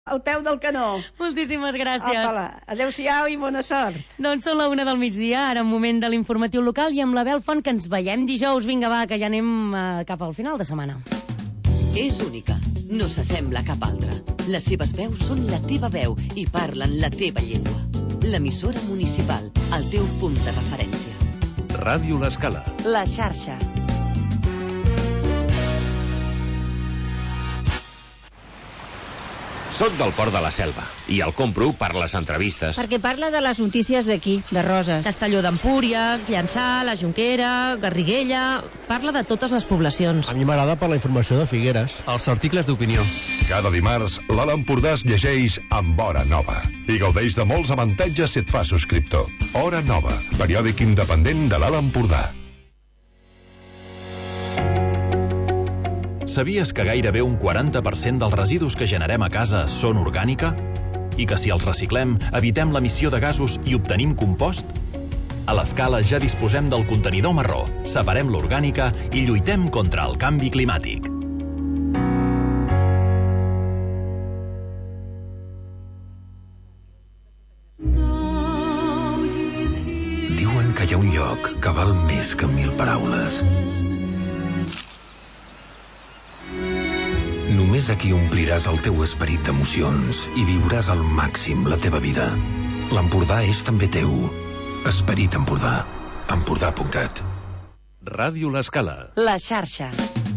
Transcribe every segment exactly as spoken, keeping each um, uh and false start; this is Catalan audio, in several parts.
al peu del canó. Moltíssimes gràcies. Apa-la. Adéu-siau i bona sort. Doncs són la una del migdia, ara un moment de l'informatiu local i amb la Bel Font, que ens veiem dijous. Vinga, va, que ja anem eh, cap al final de setmana. És única, no s'assembla a cap altra. Les seves veus són la teva veu i parlen la teva llengua. L'emissora municipal, el teu punt de referència. Ràdio L'Escala. La xarxa. Soc del Port de la Selva i el compro per les entrevistes. Perquè parla de les notícies d'aquí, de Roses. Castelló d'Empúries, Llançà, la Jonquera, Garriguella... Parla de totes les poblacions. A mi m'agrada per la informació de Figueres. Els articles d'opinió. Cada dimarts, l'Alt Empordà es llegeix amb Hora Nova i gaudeix de molts avantatges si et fa subscriptor. Hora Nova, periòdic independent de l'Alt Empordà. Sabies que gairebé un quaranta per cent dels residus que generem a casa són orgànica? I que si els reciclem, evitem l'emissió de gasos i obtenim compost? A l'Escala ja disposem del contenidor marró, separem l'orgànica i lluitem contra el canvi climàtic. Diuen que hi ha un lloc que val més que mil paraules. Només aquí ompliràs el teu esperit d'emocions i viuràs al màxim la teva vida. L'Empordà és també teu. Esperit Empordà. Empordà punt cat. Ràdio L'Escala. La xarxa.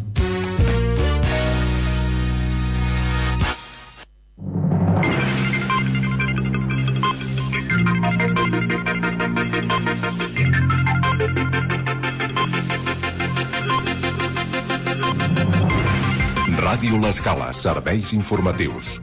Ràdio L'Escala, serveis informatius.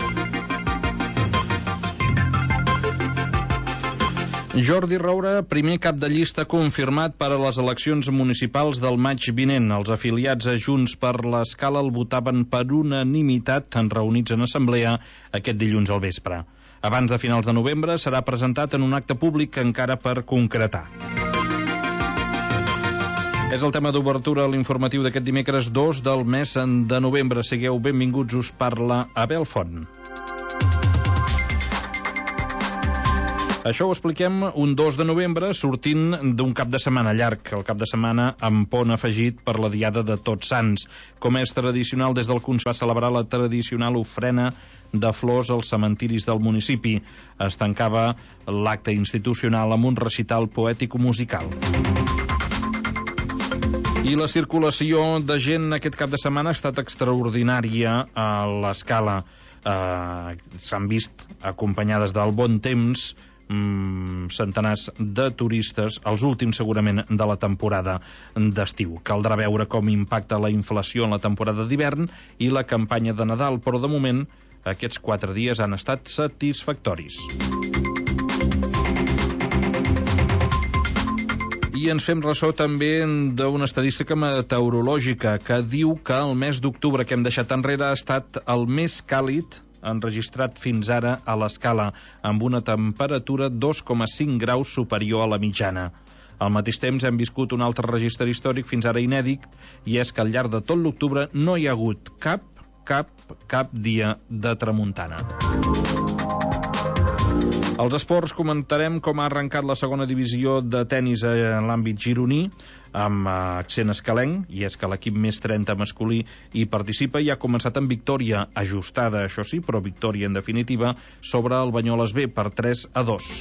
Jordi Roura, primer cap de llista confirmat per a les eleccions municipals del maig vinent. Els afiliats a Junts per l'Escala el votaven per unanimitat en reunits en assemblea aquest dilluns al vespre. Abans de finals de novembre serà presentat en un acte públic encara per concretar. És el tema d'obertura a l'informatiu d'aquest dimecres dos del mes de novembre. Sigueu benvinguts, us parla Abel Font. Això ho expliquem un dos de novembre, sortint d'un cap de setmana llarg, el cap de setmana amb pont afegit per la Diada de Tots Sants. Com és tradicional, des del Consell va celebrar la tradicional ofrena de flors als cementiris del municipi. Es tancava l'acte institucional amb un recital poètico-musical. I la circulació de gent aquest cap de setmana ha estat extraordinària a l'Escala. Eh, s'han vist acompanyades del bon temps mm, centenars de turistes, els últims segurament de la temporada d'estiu. Caldrà veure com impacta la inflació en la temporada d'hivern i la campanya de Nadal, però de moment aquests quatre dies han estat satisfactoris. I ens fem ressò també d'una estadística meteorològica que diu que el mes d'octubre que hem deixat enrere ha estat el més càlid enregistrat fins ara a l'Escala, amb una temperatura dos coma cinc graus superior a la mitjana. Al mateix temps hem viscut un altre registre històric fins ara inèdit, i és que al llarg de tot l'octubre no hi ha hagut cap, cap, cap dia de tramuntana. Als esports comentarem com ha arrencat la segona divisió de tennis en l'àmbit gironí, amb accent escalenc, i és que l'equip més trenta masculí hi participa i ha començat amb victòria ajustada, això sí, però victòria en definitiva, sobre el Banyoles B per tres a dos.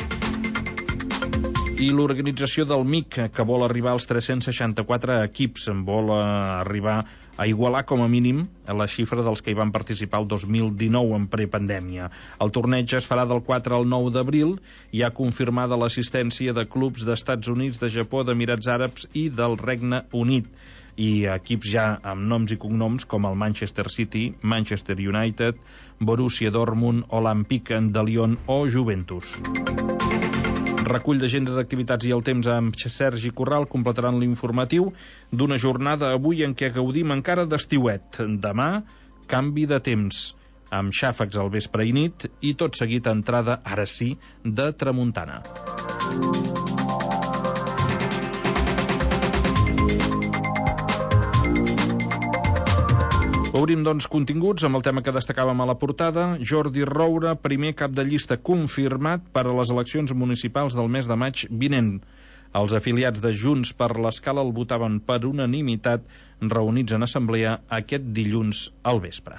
I l'organització del M I C, que vol arribar als tres-cents seixanta-quatre equips, vol arribar a igualar com a mínim la xifra dels que hi van participar el dos mil dinou en prepandèmia. El torneig es farà del quatre al nou d'abril i ha confirmada l'assistència de clubs d'Estats Units, de Japó, d'Emirats Àrabs i del Regne Unit, i equips ja amb noms i cognoms com el Manchester City, Manchester United, Borussia Dortmund, Olympique de Lyon o Juventus. Recull d'agenda d'activitats i el temps amb Sergi Corral completaran l'informatiu d'una jornada avui en què gaudim encara d'estiuet. Demà, canvi de temps, amb xàfecs al vespre i nit, i tot seguit entrada, ara sí, de tramuntana. Obrim, doncs, continguts amb el tema que destacàvem a la portada. Jordi Roura, primer cap de llista confirmat per a les eleccions municipals del mes de maig vinent. Els afiliats de Junts per l'Escala el votaven per unanimitat, reunits en assemblea aquest dilluns al vespre.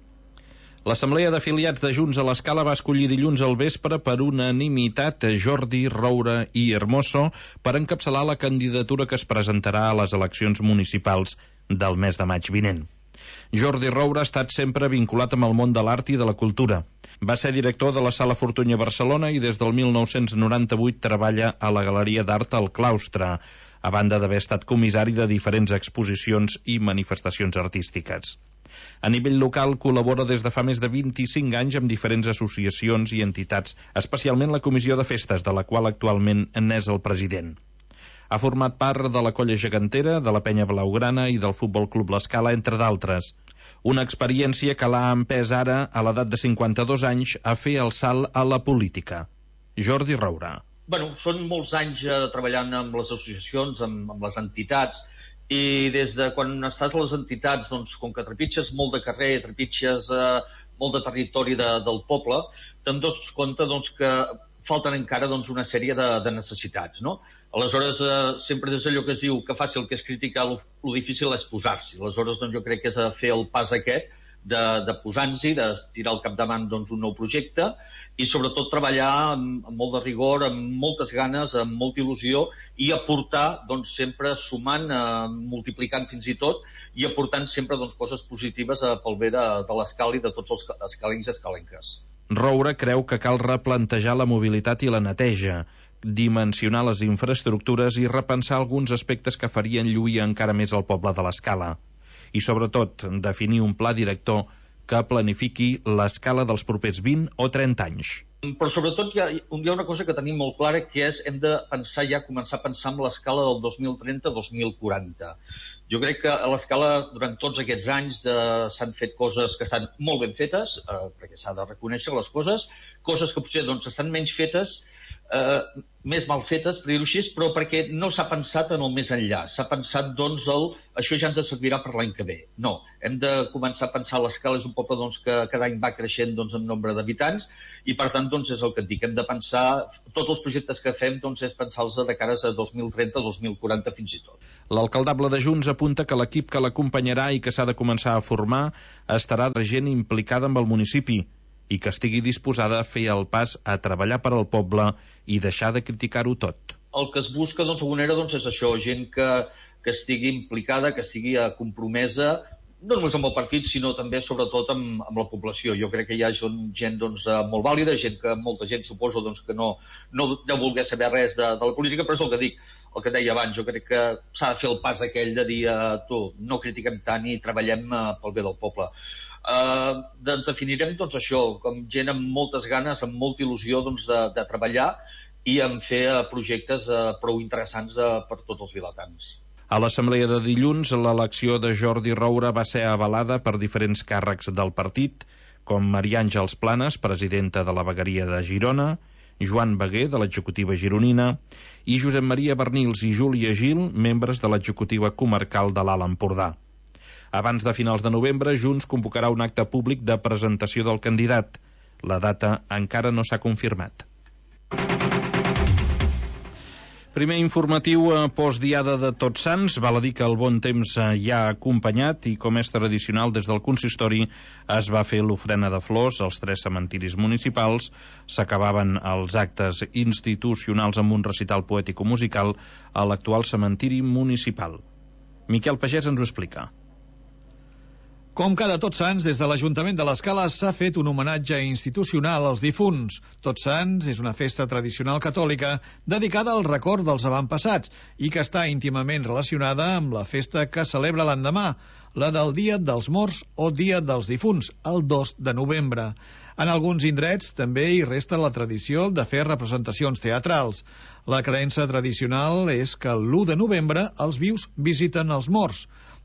L'assemblea d'afiliats de Junts a l'Escala va escollir dilluns al vespre per unanimitat Jordi Roura i Hermoso per encapçalar la candidatura que es presentarà a les eleccions municipals del mes de maig vinent. Jordi Roura ha estat sempre vinculat amb el món de l'art i de la cultura. Va ser director de la Sala Fortuny a Barcelona i des del mil nou-cents noranta-vuit treballa a la Galeria d'Art al Claustre, a banda d'haver estat comissari de diferents exposicions i manifestacions artístiques. A nivell local col·labora des de fa més de vint-i-cinc anys amb diferents associacions i entitats, especialment la Comissió de Festes, de la qual actualment n'és el president. Ha format part de la Colla Gegantera, de la Penya Blaugrana i del Futbol Club l'Escala, entre d'altres. Una experiència que l'ha empès ara, a l'edat de cinquanta-dos anys, a fer el salt a la política. Jordi Roura. Bueno, són molts anys eh, treballant amb les associacions, amb, amb les entitats, i des de quan estàs a les entitats, doncs, com que trepitges molt de carrer, trepitges eh, molt de territori de, del poble, te'n dones compte doncs, que falten encara doncs, una sèrie de, de necessitats, no? Aleshores, eh, sempre és allò que es diu que fàcil que és criticar, lo, lo difícil és posar-s'hi. Aleshores, doncs, jo crec que és a fer el pas aquest de, de posar-s'hi, de tirar al capdavant doncs, un nou projecte i sobretot treballar amb, amb molt de rigor, amb moltes ganes, amb molta il·lusió i aportar doncs, sempre sumant, eh, multiplicant fins i tot i aportant sempre doncs, coses positives eh, pel bé de, de l'Escala i de tots els escalencs i escalenques. Roura creu que cal replantejar la mobilitat i la neteja, dimensionar les infraestructures i repensar alguns aspectes que farien lluir encara més el poble de l'Escala. I, sobretot, definir un pla director que planifiqui l'Escala dels propers vint o trenta anys. Però sobretot hi ha, hi ha una cosa que tenim molt clara, que és hem de pensar ja, començar a pensar en l'Escala del dos mil trenta dos mil quaranta. Jo crec que a l'Escala, durant tots aquests anys, de, s'han fet coses que estan molt ben fetes, eh, perquè s'ha de reconèixer les coses, coses que potser doncs, estan menys fetes, eh, més mal fetes, per dir-ho així, però perquè no s'ha pensat en el més enllà. S'ha pensat, doncs, el, això ja ens servirà per l'any que ve. No, hem de començar a pensar l'Escala és un poble doncs, que cada any va creixent doncs, en nombre d'habitants i, per tant, doncs, és el que et dic. Hem de pensar, tots els projectes que fem doncs, és pensar-los de cares a dos mil trenta dos mil quaranta fins i tot. L'alcaldable de Junts apunta que l'equip que l'acompanyarà i que s'ha de començar a formar estarà de gent implicada amb el municipi i que estigui disposada a fer el pas a treballar per al poble i deixar de criticar-ho tot. El que es busca, doncs, d'alguna manera, doncs, és això, gent que, que estigui implicada, que estigui compromesa, no només amb el partit, sinó també, sobretot, amb, amb la població. Jo crec que hi ha gent doncs, molt vàlida, gent que molta gent suposo doncs, que no, no deu voler saber res de, de la política, però és el que dic, el que deia abans, jo crec que s'ha de fer el pas aquell de dir, uh, tu, no critiquem tant i treballem uh, pel bé del poble. Uh, doncs definirem doncs, això, com gent amb moltes ganes, amb molta il·lusió doncs, de, de treballar i en fer uh, projectes uh, prou interessants uh, per tots els vilatans. A l'assemblea de dilluns, l'elecció de Jordi Roura va ser avalada per diferents càrrecs del partit, com Maria Àngels Planes, presidenta de la vegueria de Girona, Joan Beguer, de l'executiva gironina, i Josep Maria Bernils i Júlia Gil, membres de l'executiva comarcal de l'Alt Empordà. Abans de finals de novembre, Junts convocarà un acte públic de presentació del candidat. La data encara no s'ha confirmat. Primer informatiu a postdiada de Tots Sants. Val a dir que el bon temps ja ha acompanyat i, com és tradicional, des del consistori es va fer l'ofrena de flors als tres cementiris municipals. S'acabaven els actes institucionals amb un recital poètico-musical a l'actual cementiri municipal. Miquel Pagès ens ho explica. Com cada Tots Sants, des de l'Ajuntament de l'Escala s'ha fet un homenatge institucional als difunts. Tots Sants és una festa tradicional catòlica dedicada al record dels avantpassats i que està íntimament relacionada amb la festa que celebra l'endemà, la del Dia dels Morts o Dia dels Difunts, el dos de novembre. En alguns indrets també hi resta la tradició de fer representacions teatrals. La creença tradicional és que l'u de novembre els vius visiten els morts.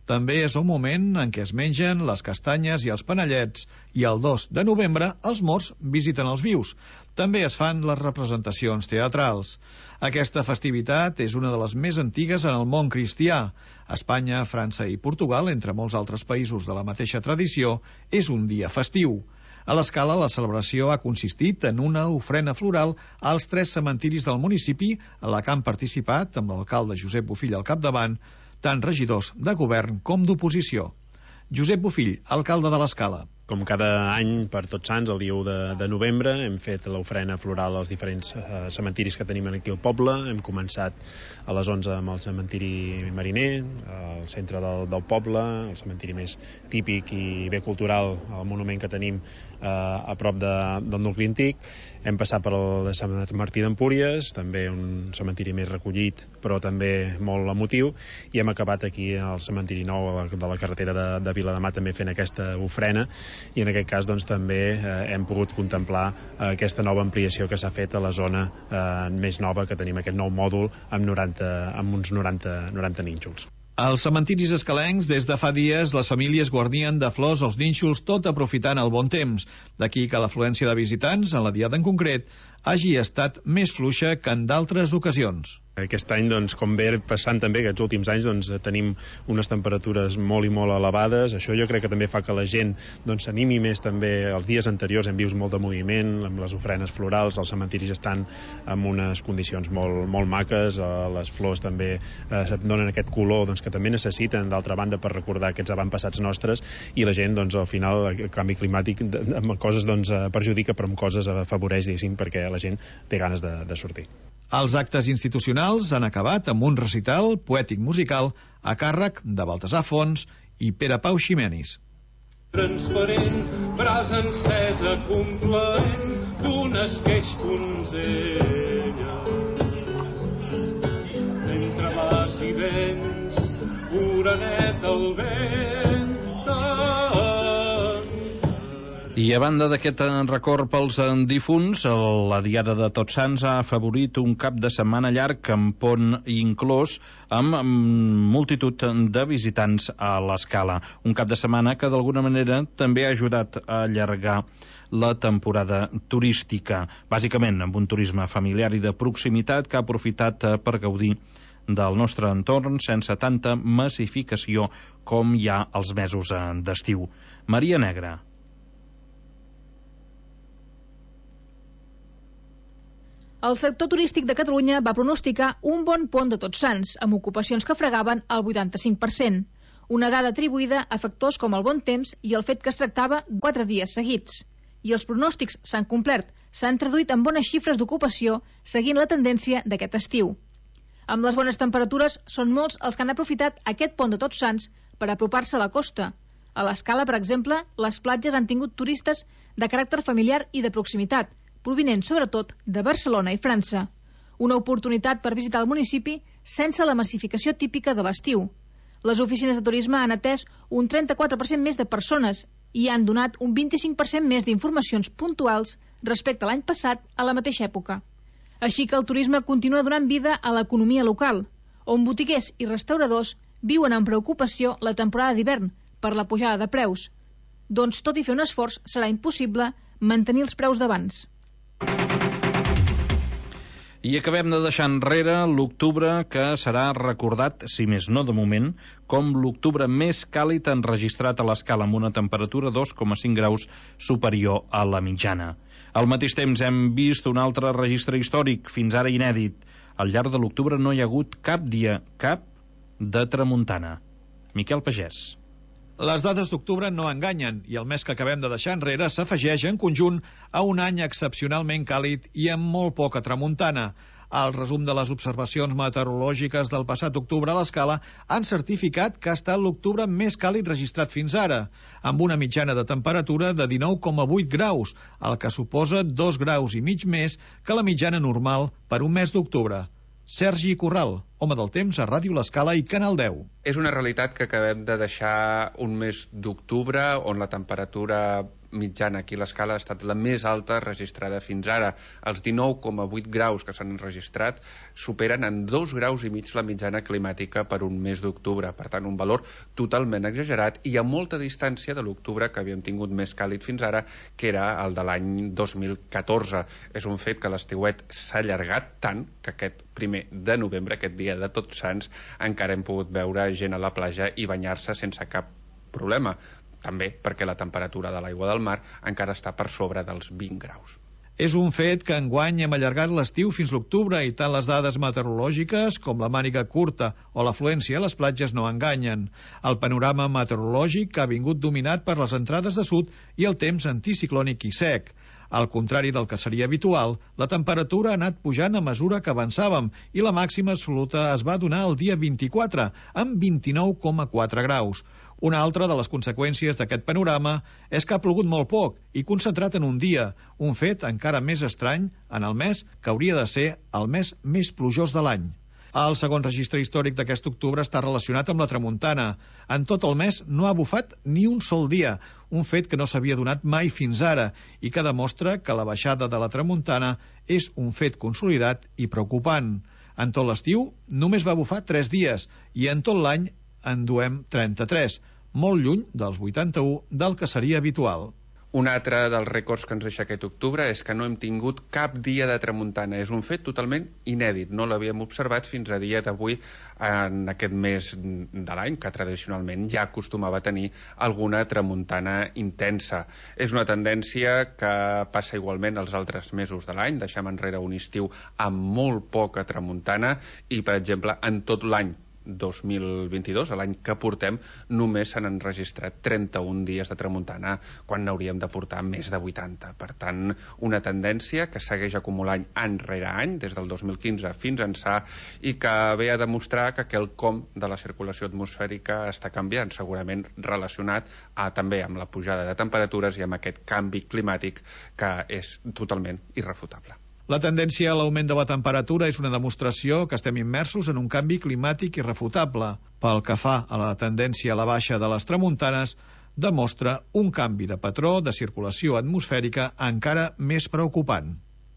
També és un moment en què es mengen les castanyes i els panellets i el dos de novembre els morts visiten els vius. També es fan les representacions teatrals. Aquesta festivitat és una de les més antigues en el món cristià. Espanya, França i Portugal, entre molts altres països de la mateixa tradició, és un dia festiu. A l'Escala, la celebració ha consistit en una ofrena floral als tres cementiris del municipi, a la que han participat, amb l'alcalde Josep Bofill al capdavant, tant regidors de govern com d'oposició. Josep Bofill, alcalde de l'Escala. Com cada any, per Tots Sants, el dia u de novembre, hem fet l'ofrena floral als diferents eh, cementiris que tenim aquí al poble. Hem començat a les onze amb el cementiri Mariner, al centre del, del poble, el cementiri més típic i bé cultural, el monument que tenim eh, a prop de, del nucli antic. Hem passat per el de Sant Martí d'Empúries, també un cementiri més recollit, però també molt emotiu, i hem acabat aquí al cementiri nou de la carretera de, de Vilademat també fent aquesta ofrena, i en aquest cas doncs, també eh, hem pogut contemplar eh, aquesta nova ampliació que s'ha fet a la zona eh, més nova, que tenim aquest nou mòdul amb, noranta, amb uns noranta, noranta nínxols. Als cementiris escalencs, des de fa dies, les famílies guardien de flors els nínxols, tot aprofitant el bon temps. D'aquí que l'afluència de visitants, en la diada en concret, hagi estat més fluixa que en d'altres ocasions. Aquest any, doncs, com ve passant també aquests últims anys, doncs, tenim unes temperatures molt i molt elevades. Això jo crec que també fa que la gent doncs, s'animi més també. Els dies anteriors hem vist molt de moviment, amb les ofrenes florals, els cementiris estan en unes condicions molt, molt maques, eh, les flors també eh, donen aquest color doncs, que també necessiten, d'altra banda, per recordar aquests avantpassats nostres, i la gent, doncs, al final, el canvi climàtic amb coses doncs, perjudica, però amb coses afavoreix, diguéssim, perquè la gent té ganes de, de sortir. Els actes institucionals han acabat amb un recital poètic-musical a càrrec de Baltasar Fons i Pere Pau Ximenis. Transparent, brasa encesa, complaent d'un esqueix donzella. Entre vas i vents, oranet el vent. I a banda d'aquest record pels difunts, la Diada de Tots Sants ha afavorit un cap de setmana llarg amb pont inclòs, amb multitud de visitants a l'Escala. Un cap de setmana que d'alguna manera també ha ajudat a allargar la temporada turística, bàsicament amb un turisme familiar i de proximitat que ha aprofitat per gaudir del nostre entorn sense tanta massificació com hi ha als mesos d'estiu. Maria Negra. El sector turístic de Catalunya va pronosticar un bon pont de Tots Sants, amb ocupacions que fregaven el vuitanta-cinc per cent, una dada atribuïda a factors com el bon temps i el fet que es tractava quatre dies seguits. I els pronòstics s'han complert, s'han traduït en bones xifres d'ocupació seguint la tendència d'aquest estiu. Amb les bones temperatures, són molts els que han aprofitat aquest pont de Tots Sants per apropar-se a la costa. A l'Escala, per exemple, les platges han tingut turistes de caràcter familiar i de proximitat, provinents sobretot de Barcelona i França. Una oportunitat per visitar el municipi sense la massificació típica de l'estiu. Les oficines de turisme han atès un trenta-quatre per cent més de persones i han donat un vint-i-cinc per cent més d'informacions puntuals respecte a l'any passat a la mateixa època. Així que el turisme continua donant vida a l'economia local, on botiguers i restauradors viuen amb preocupació la temporada d'hivern per la pujada de preus. Doncs, tot i fer un esforç, serà impossible mantenir els preus d'abans. I acabem de deixar enrere l'octubre, que serà recordat, si més no de moment, com l'octubre més càlid enregistrat a l'Escala, amb una temperatura dos coma cinc graus superior a la mitjana. Al mateix temps hem vist un altre registre històric, fins ara inèdit. Al llarg de l'octubre no hi ha hagut cap dia, cap, de tramuntana. Miquel Pagès. Les dades d'octubre no enganyen i el mes que acabem de deixar enrere s'afegeix en conjunt a un any excepcionalment càlid i amb molt poca tramuntana. El resum de les observacions meteorològiques del passat octubre a l'Escala han certificat que ha estat l'octubre més càlid registrat fins ara, amb una mitjana de temperatura de dinou coma vuit graus, el que suposa dos graus i mig més que la mitjana normal per un mes d'octubre. Sergi Corral, home del temps a Ràdio l'Escala i Canal deu. És una realitat que acabem de deixar un mes d'octubre on la temperatura mitjana aquí a l'escala ha estat la més alta registrada fins ara. Els dinou coma vuit graus que s'han registrat superen en dos graus i mig la mitjana climàtica per un mes d'octubre. Per tant, un valor totalment exagerat i a molta distància de l'octubre que havíem tingut més càlid fins ara, que era el de l'any dos mil catorze. És un fet que l'estiuet s'ha allargat tant que aquest primer de novembre, aquest dia de Tots Sants, encara hem pogut veure gent a la platja i banyar-se sense cap problema. També perquè la temperatura de l'aigua del mar encara està per sobre dels vint graus. És un fet que enguany hem allargat l'estiu fins l'octubre i tant les dades meteorològiques com la màniga curta o l'afluència a les platges no enganyen. El panorama meteorològic ha vingut dominat per les entrades de sud i el temps anticiclònic i sec. Al contrari del que seria habitual, la temperatura ha anat pujant a mesura que avançàvem i la màxima absoluta es va donar el dia vint-i-quatre, amb vint-i-nou coma quatre graus. Una altra de les conseqüències d'aquest panorama és que ha plogut molt poc i concentrat en un dia, un fet encara més estrany en el mes que hauria de ser el mes més plujós de l'any. El segon registre històric d'aquest octubre està relacionat amb la tramuntana. En tot el mes no ha bufat ni un sol dia, un fet que no s'havia donat mai fins ara i que demostra que la baixada de la tramuntana és un fet consolidat i preocupant. En tot l'estiu només va bufar tres dies i en tot l'any en duem trenta-tres, molt lluny dels vuitanta-u del que seria habitual. Un altre dels rècords que ens deixa aquest octubre és que no hem tingut cap dia de tramuntana. És un fet totalment inèdit. No l'havíem observat fins a dia d'avui en aquest mes de l'any, que tradicionalment ja acostumava a tenir alguna tramuntana intensa. És una tendència que passa igualment als altres mesos de l'any. Deixem enrere un estiu amb molt poca tramuntana i, per exemple, en tot l'any dos mil vint-i-dos, l'any que portem, només s'han enregistrat trenta-un dies de tramuntana quan n'hauríem de portar més de vuitanta. Per tant, una tendència que segueix acumulant any rere any, des del dos mil quinze fins ençà, i que ve a demostrar que quelcom de la circulació atmosfèrica està canviant, segurament relacionat a, també amb la pujada de temperatures i amb aquest canvi climàtic que és totalment irrefutable. La tendència a l'augment de la temperatura és una demostració que estem immersos en un canvi climàtic irrefutable. Pel que fa a la tendència a la baixa de les tramuntanes, demostra un canvi de patró de circulació atmosfèrica encara més preocupant.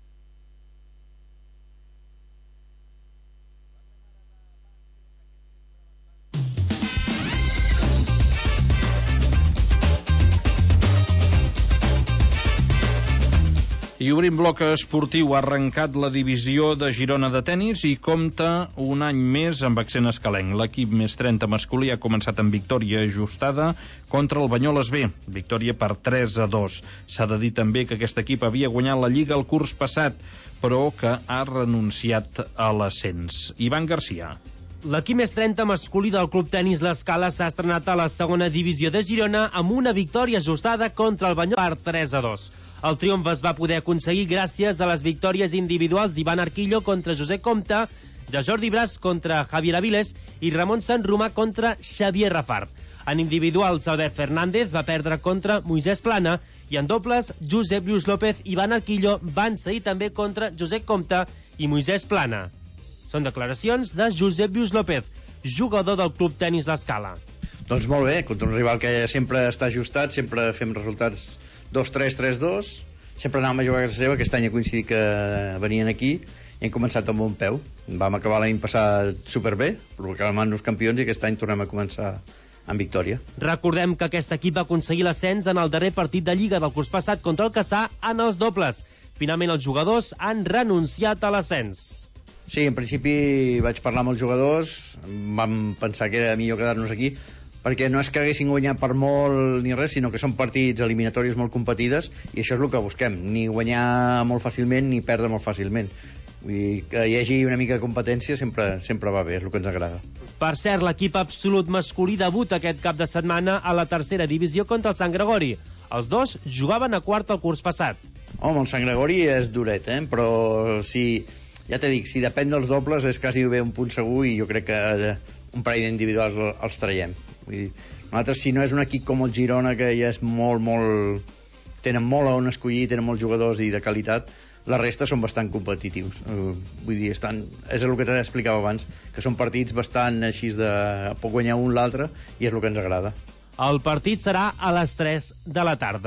I obrim bloc esportiu. Ha arrencat la divisió de Girona de tenis i compta un any més amb accent escalenc. L'equip més trenta masculí ha començat amb victòria ajustada contra el Banyoles B, victòria per tres a dos. S'ha de dir també que aquest equip havia guanyat la Lliga el curs passat, però que ha renunciat a l'ascens. Ivan Garcia. L'equip més trenta masculí del Club Tenis L'Escala s'ha estrenat a la segona divisió de Girona amb una victòria ajustada contra el Banyoles per tres a dos. El triomf es va poder aconseguir gràcies a les victòries individuals d'Ivan Arquillo contra Josep Comte, de Jordi Bras contra Javier Aviles i Ramon Sant Romà contra Xavier Rafart. En individuals, Albert Fernández va perdre contra Moisès Plana i en dobles, Josep Lluís López i Ivan Arquillo van cedir també contra Josep Comte i Moisès Plana. Són declaracions de Josep Lluís López, jugador del Club Tenis L'Escala. Doncs molt bé, contra un rival que sempre està ajustat, sempre fem resultats dos tres, tres dos, sempre anàvem a jugar a casa seva. Aquest any ha coincidit que venien aquí i hem començat amb bon peu. Vam acabar l'any passat superbé, proclamant-nos campions, i aquest any tornem a començar amb victòria. Recordem que aquest equip va aconseguir l'ascens en el darrer partit de Lliga del curs passat contra el Cassà en els dobles. Finalment els jugadors han renunciat a l'ascens. Sí, en principi vaig parlar amb els jugadors, vam pensar que era millor quedar-nos aquí, perquè no és que haguessin guanyat per molt ni res, sinó que són partits eliminatoris molt competides i això és el que busquem, ni guanyar molt fàcilment ni perdre molt fàcilment. Vull dir, que hi hagi una mica de competència sempre, sempre va bé, és el que ens agrada. Per cert, l'equip absolut masculí debuta aquest cap de setmana a la tercera divisió contra el Sant Gregori. Els dos jugaven a quart el curs passat. Home, el Sant Gregori és duret, eh? Però si, ja t'he dit, si depèn dels dobles és quasi bé un punt segur i jo crec que un parell d'individuals els traiem. Vull dir, nosaltres, si no és un equip com el Girona, que ja és molt, molt... tenen molt a on escollir, tenen molts jugadors i de qualitat, la resta són bastant competitius. Uh, vull dir, estan... és el que t'explicava abans, que són partits bastant així de... pot guanyar un l'altre i és el que ens agrada. El partit serà a les tres de la tarda.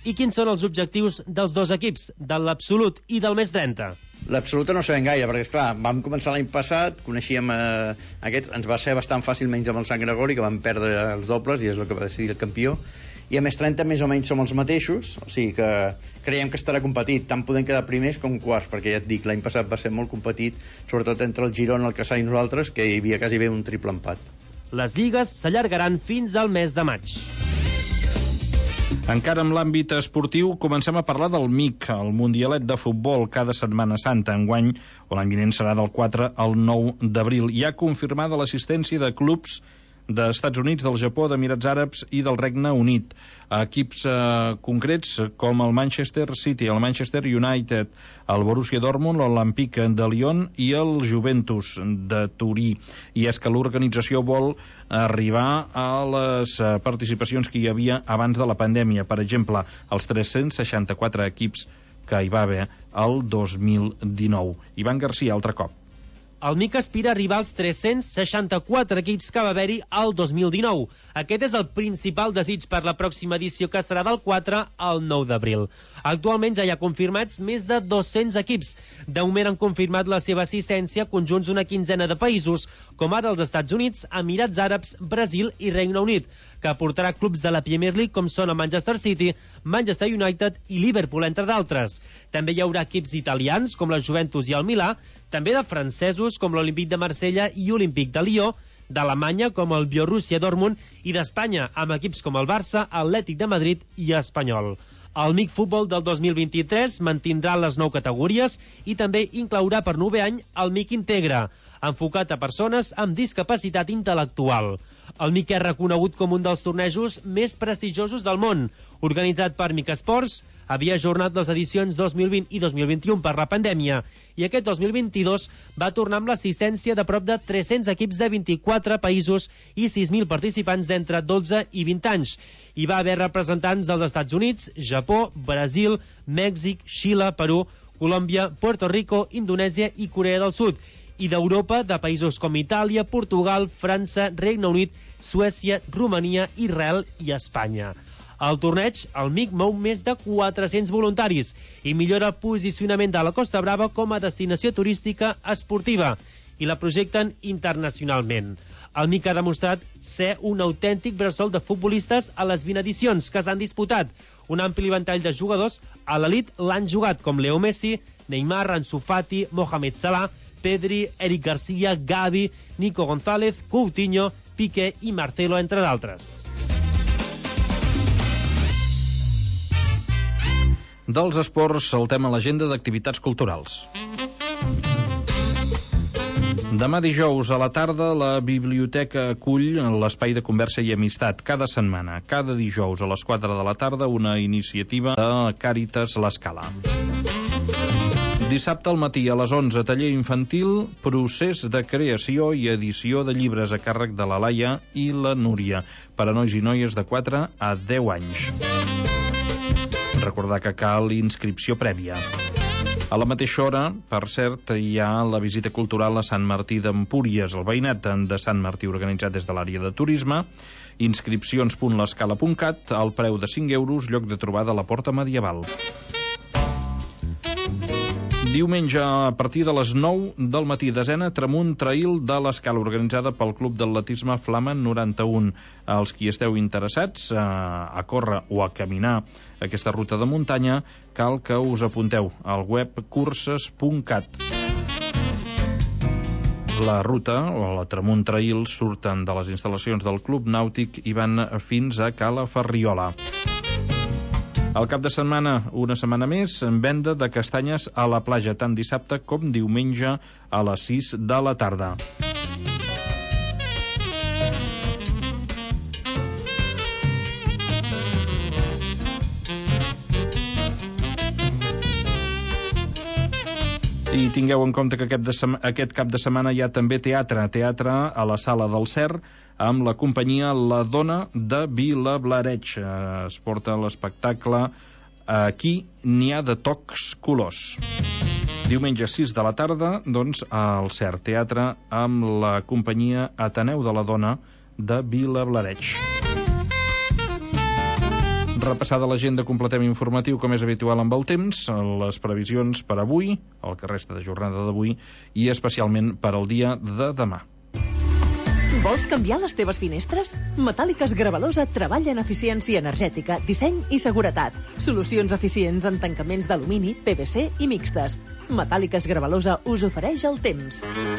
I quins són els objectius dels dos equips, de l'Absolut i del més trenta? L'Absoluta no sabem gaire, perquè, esclar, vam començar l'any passat, coneixíem eh, aquests, ens va ser bastant fàcil menys amb el Sant Gregori, que vam perdre els dobles i és el que va decidir el campió, i a més trenta més o menys som els mateixos, o sigui que creiem que estarà competit, tant podem quedar primers com quarts, perquè ja et dic, l'any passat va ser molt competit, sobretot entre el Girona, el Cassà i nosaltres, que hi havia quasi bé un triple empat. Les lligues s'allargaran fins al mes de maig. Encara en l'àmbit esportiu, comencem a parlar del M I C, el Mundialet de Futbol, cada Setmana Santa. Enguany, o l'any vinent, serà del quatre al nou d'abril. Hi ha confirmada l'assistència de clubs dels Estats Units, del Japó, d'Emirats Àrabs i del Regne Unit. Equips eh, concrets com el Manchester City, el Manchester United, el Borussia Dortmund, l'Olympique de Lyon i el Juventus de Turí. I és que l'organització vol arribar a les eh, participacions que hi havia abans de la pandèmia. Per exemple, els tres-cents seixanta-quatre equips que hi va haver el dos mil dinou. Ivan Garcia, altre cop. El M I C aspira a arribar als tres-cents seixanta-quatre equips que va haver-hi al dos mil dinou. Aquest és el principal desig per la pròxima edició, que serà del quatre al nou d'abril. Actualment ja hi ha confirmats més de dos-cents equips. De moment han confirmat la seva assistència conjunts d'una quinzena de països, com ara els Estats Units, Emirats Àrabs, Brasil i Regne Unit, que aportarà clubs de la Premier League com són el Manchester City, Manchester United i Liverpool, entre d'altres. També hi haurà equips italians, com la Juventus i el Milà, també de francesos, com l'Olympique de Marsella i Olympique de Lió, d'Alemanya, com el Borussia Dortmund, i d'Espanya, amb equips com el Barça, Atlètic de Madrid i Espanyol. El M I C Futbol del dos mil vint-i-tres mantindrà les nou categories i també inclourà per novè any el M I C Integra, enfocat a persones amb discapacitat intel·lectual. El M I C és reconegut com un dels tornejos més prestigiosos del món. Organitzat per M I C Esports, havia ajornat les edicions dos mil vint i dos mil vint-i-u per la pandèmia, i aquest dos mil vint-i-dos va tornar amb l'assistència de prop de tres-cents equips de vint-i-quatre països i sis mil participants d'entre dotze i vint anys. Hi va haver representants dels Estats Units, Japó, Brasil, Mèxic, Xile, Perú, Colòmbia, Puerto Rico, Indonèsia i Corea del Sud, i d'Europa, de països com Itàlia, Portugal, França, Regne Unit, Suècia, Romania, Israel i Espanya. Al torneig, el M I C mou més de quatre-cents voluntaris i millora el posicionament de la Costa Brava com a destinació turística esportiva i la projecten internacionalment. El M I C ha demostrat ser un autèntic bressol de futbolistes a les vint edicions que s'han disputat. Un ampli ventall de jugadors a l'elit l'han jugat, com Leo Messi, Neymar, Ansu Fati, Mohamed Salah, Pedri, Eric Garcia, Gavi, Nico González, Coutinho, Piqué i Marcelo, entre d'altres. Dels esports saltem a l'agenda d'activitats culturals. Demà dijous a la tarda la biblioteca acull l'espai de conversa i amistat cada setmana. Cada dijous a les quatre de la tarda una iniciativa de Càritas l'Escala. Dissabte al matí a les onze, taller infantil, procés de creació i edició de llibres a càrrec de la Laia i la Núria, per a nois i noies de quatre a deu anys. Recordar que cal inscripció prèvia. A la mateixa hora, per cert, hi ha la visita cultural a Sant Martí d'Empúries, el veïnat de Sant Martí organitzat des de l'àrea de turisme, inscripcions punt l'escala punt cat, al preu de cinc euros, lloc de trobada a la Porta Medieval. Diumenge, a partir de les nou del matí, desena Tramunt Trail de l'Escala, organitzada pel Club d'Atletisme Flama noranta-un. Els qui esteu interessats a, a córrer o a caminar aquesta ruta de muntanya, cal que us apunteu al web curses punt cat. La ruta, o la Tramunt Trail, surten de les instal·lacions del Club Nàutic i van fins a Cala Ferriola. Al cap de setmana, una setmana més, en venda de castanyes a la platja, tant dissabte com diumenge a les sis de la tarda. I tingueu en compte que aquest, de sema, aquest cap de setmana hi ha també teatre, teatre a la Sala del Cer, amb la companyia La Dona de Vilablareig. Es porta l'espectacle Aquí n'hi ha de tocs colors. Diumenge sis de la tarda, doncs, al Cer Teatre amb la companyia Ateneu de la Dona de Vilablareig. Repassada l'agenda, completem informatiu, com és habitual amb el temps, les previsions per avui, el que resta de jornada d'avui, i especialment per al dia de demà. Vols canviar les teves finestres? Metàl·liques Gravalosa treballa en eficiència energètica, disseny i seguretat. Solucions eficients en tancaments d'alumini, P V C i mixtes. Metàl·liques Gravalosa us ofereix el temps.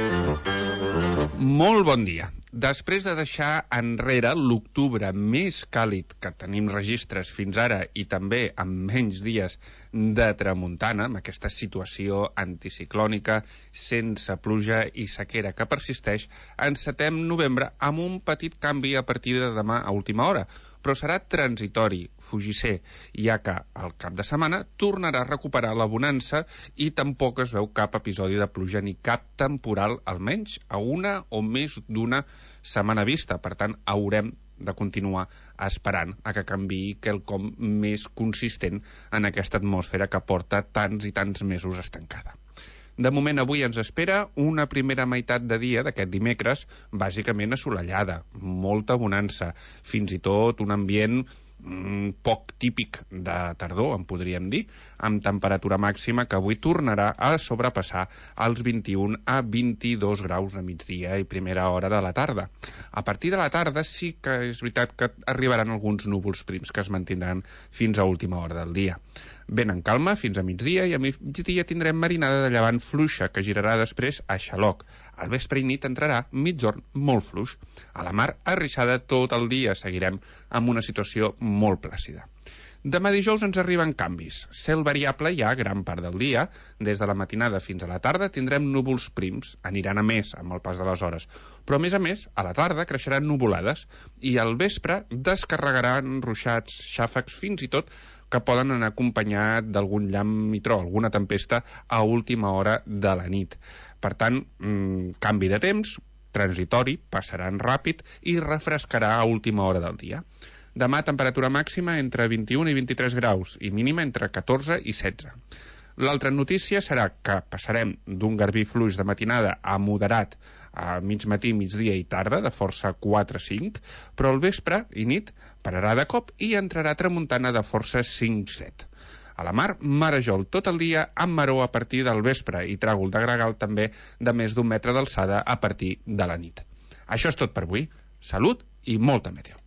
Molt bon dia. Després de deixar enrere l'octubre més càlid que tenim registres fins ara i també amb menys dies de tramuntana, amb aquesta situació anticiclònica sense pluja i sequera que persisteix, encetem novembre amb un petit canvi a partir de demà a última hora, però serà transitori, fugisser, ja que al cap de setmana tornarà a recuperar la bonança i tampoc es veu cap episodi de pluja ni cap temporal, almenys a una o més d'una setmana vista. Per tant, haurem de continuar esperant a que canviï quelcom més consistent en aquesta atmosfera que porta tants i tants mesos estancada. De moment, avui ens espera una primera meitat de dia d'aquest dimecres bàsicament assolellada, molta bonança, fins i tot un ambient mm, poc típic de tardor, en podríem dir, amb temperatura màxima que avui tornarà a sobrepassar els vint-i-un a vint-i-dos graus a migdia i primera hora de la tarda. A partir de la tarda sí que és veritat que arribaran alguns núvols prims que es mantindran fins a última hora del dia. Vent en calma fins a migdia i a migdia tindrem marinada de llevant fluixa que girarà després a xaloc. Al vespre i nit entrarà migjorn molt fluix. A la mar, arrissada tot el dia, seguirem amb una situació molt plàcida. Demà dijous ens arriben canvis. Cel variable ja gran part del dia. Des de la matinada fins a la tarda tindrem núvols prims. Aniran a més amb el pas de les hores. Però, a més a més, a la tarda creixeran nuvolades i al vespre descarregaran ruixats, xàfecs, fins i tot que poden anar acompanyat d'algun llamp i tro, alguna tempesta a última hora de la nit. Per tant, mmm, canvi de temps, transitori, passaran ràpid i refrescarà a última hora del dia. Demà, temperatura màxima entre vint-i-un i vint-i-tres graus i mínima entre catorze i setze. L'altra notícia serà que passarem d'un garbí fluix de matinada a moderat a mig matí, migdia i tarda, de força quatre a cinc, però al vespre i nit pararà de cop i entrarà tramuntana de força cinc a set. A la mar, marejol tot el dia amb maró a partir del vespre i tràgol de gregal també de més d'un metre d'alçada a partir de la nit. Això és tot per avui. Salut i molta meteo.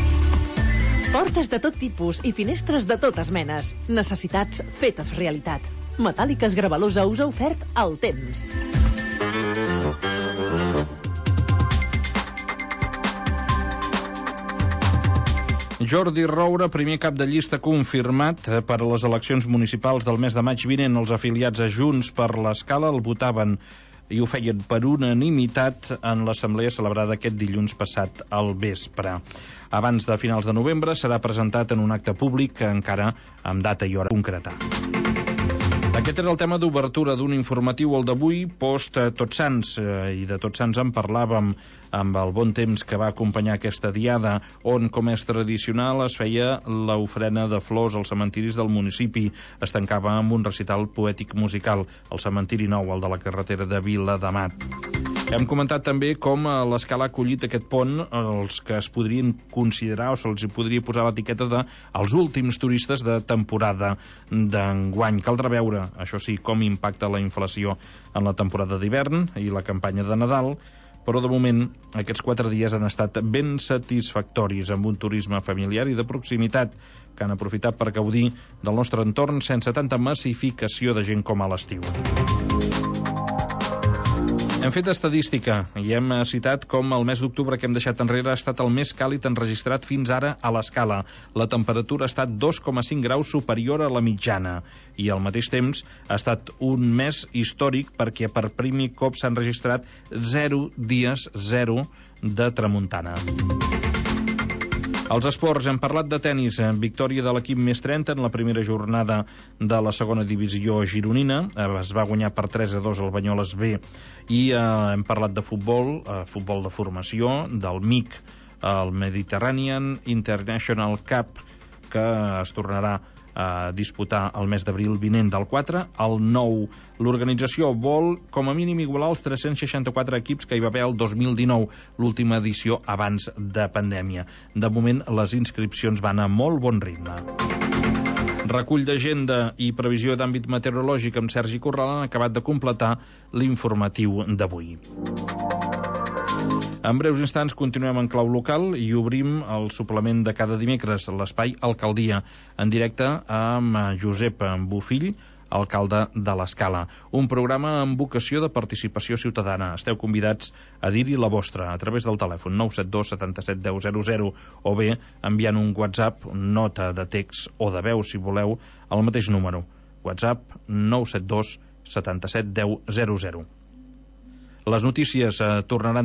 Portes de tot tipus i finestres de totes menes. Necessitats fetes realitat. Metàl·liques Gravalosa us ha ofert el temps. Jordi Roura, primer cap de llista confirmat per a les eleccions municipals del mes de maig vinent. Els afiliats a Junts per l'Escala el votaven i ho feien per unanimitat en l'assemblea celebrada aquest dilluns passat al vespre. Abans de finals de novembre serà presentat en un acte públic encara amb data i hora concreta. Aquest era el tema d'obertura d'un informatiu, el d'avui, post Tots Sants, i de Tots Sants en parlàvem amb el bon temps que va acompanyar aquesta diada, on, com és tradicional, es feia l'ofrena de flors als cementiris del municipi. Es tancava amb un recital poètic musical, al cementiri nou, el de la carretera de Viladamat. Hem comentat també com l'Escala ha acollit aquest pont, els que es podrien considerar o se'ls podria posar l'etiqueta de els últims turistes de temporada d'enguany. Caldrà veure, això sí, com impacta la inflació en la temporada d'hivern i la campanya de Nadal, però de moment aquests quatre dies han estat ben satisfactoris, amb un turisme familiar i de proximitat que han aprofitat per gaudir del nostre entorn sense tanta massificació de gent com a l'estiu. Hem fet estadística i hem citat com el mes d'octubre que hem deixat enrere ha estat el més càlid enregistrat fins ara a l'Escala. La temperatura ha estat dos coma cinc graus superior a la mitjana i al mateix temps ha estat un mes històric perquè per primer cop s'han registrat zero dies zero de tramuntana. Als esports, hem parlat de tennis, victòria de l'equip més trenta en la primera jornada de la segona divisió gironina, es va guanyar per tres a dos el Banyoles B, i eh, hem parlat de futbol, eh, futbol de formació, del M I C, el Mediterranean International Cup, que es tornarà a disputar el mes d'abril vinent del quatre al nou. L'organització vol, com a mínim, igualar els tres-cents seixanta-quatre equips que hi va haver el dos mil dinou, l'última edició abans de pandèmia. De moment, les inscripcions van a molt bon ritme. Recull d'agenda i previsió d'àmbit meteorològic amb Sergi Corral han acabat de completar l'informatiu d'avui. En breus instants continuem en clau local i obrim el suplement de cada dimecres, l'espai Alcaldia, en directe amb Josep Bofill, alcalde de l'Escala. Un programa amb vocació de participació ciutadana. Esteu convidats a dir-hi la vostra a través del telèfon nou set dos setanta-set deu zero zero o bé enviant un WhatsApp, nota de text o de veu, si voleu, al mateix número. WhatsApp nou set dos setanta-set deu zero zero. Les notícies eh, tornaran